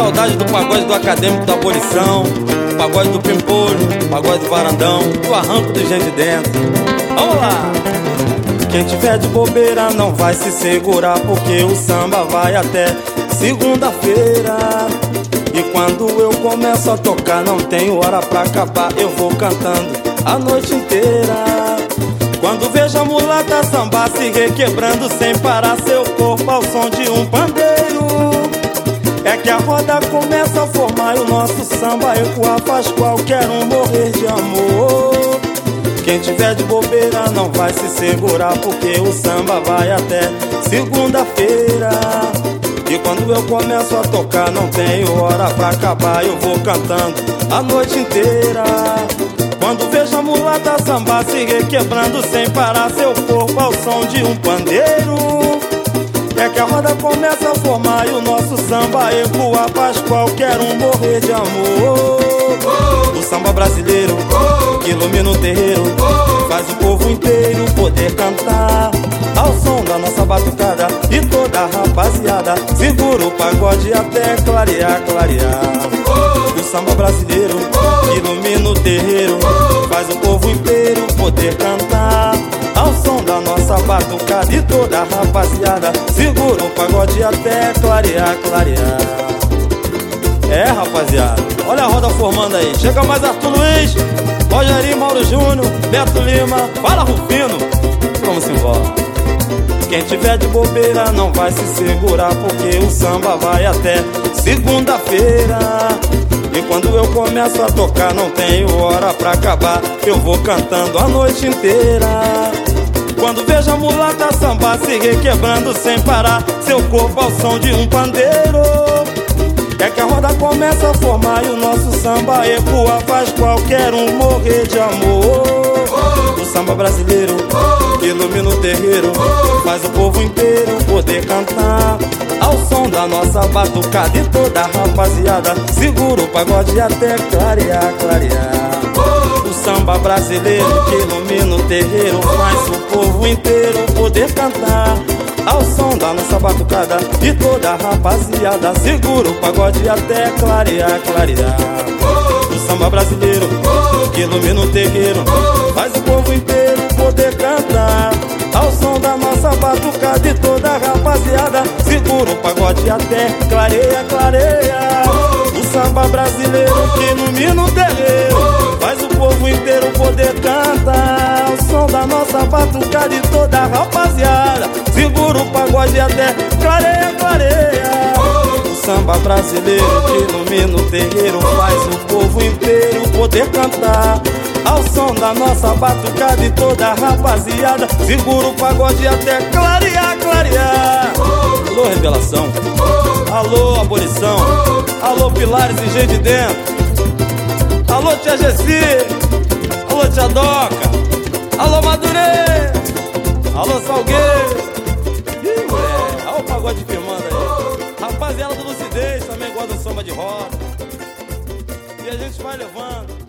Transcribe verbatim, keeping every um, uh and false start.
saudade do pagode do acadêmico da abolição, do pagode do pimpolho, do pagode do varandão, do arranco do gente de dentro. Vamos lá! Quem tiver de bobeira não vai se segurar, porque o samba vai até segunda-feira. E quando eu começo a tocar não tenho hora pra acabar, eu vou cantando a noite inteira. Quando vejo a mulata sambar se requebrando sem parar seu corpo ao som de um pandeiro, é que a roda começa a formar e o nosso samba ecoar, faz qualquer um morrer de amor. Quem tiver de bobeira não vai se segurar, porque o samba vai até segunda-feira. E quando eu começo a tocar não tenho hora pra acabar, eu vou cantando a noite inteira. Quando vejo a mulata sambar se requebrando sem parar seu corpo ao som de um pandeiro, é que a roda começa a formar e o nosso samba ecoar, faz qualquer um morrer de amor. O samba brasileiro que ilumina o terreiro, faz o povo inteiro poder cantar ao som da nossa batucada, e toda a rapaziada segura o pagode até clarear, clarear. O samba brasileiro que ilumina o terreiro, faz o povo inteiro poder cantar ao som da nossa batucada, e toda a rapaziada segura o pagode até clarear, clarear. É, rapaziada, olha a roda formando aí. Chega mais Arthur Luiz, Rogerinho, Mauro Júnior, Beto Lima, fala Rufino, vamos embora. Quem tiver de bobeira não vai se segurar, porque o samba vai até segunda-feira. E quando eu começo a tocar não tenho hora pra acabar, eu vou cantando a noite inteira. Quando vejo a mulata sambar se requebrando sem parar seu corpo ao som de um pandeiro, é que a roda começa a formar e o nosso samba ecoar, faz qualquer um morrer de amor. O samba brasileiro que ilumina o terreiro, faz o povo inteiro poder cantar ao som da nossa batucada, e toda a rapaziada segura o pagode até clarear, clarear. O samba brasileiro que ilumina o terreiro, faz o povo inteiro poder cantar ao som da nossa batucada, e toda a rapaziada segura o pagode até clarear, clarear. O samba brasileiro que ilumina o terreiro, faz o povo inteiro poder cantar ao som da nossa batucada, e toda a rapaziada segura o pagode até clareia, clareia. O samba brasileiro que ilumina o terreiro, faz o povo inteiro poder cantar ao som da nossa batucada, e toda a rapaziada segura o pagode até clareia, clareia. O samba brasileiro que ilumina o terreiro, faz o povo inteiro poder cantar ao som da nossa batucada, e toda a rapaziada segura o pagode até clarear, clarear. Alô, Revelação, alô, Abolição, alô, Pilares e gente de dentro, alô, Tia Gessi, alô, Tia Doca, alô, Madurê, alô, Salgueiro. Ih, mulher, olha o pagode firmando aí. Rapaziada do Lucidez também gosta do samba de roda, e a gente vai levando.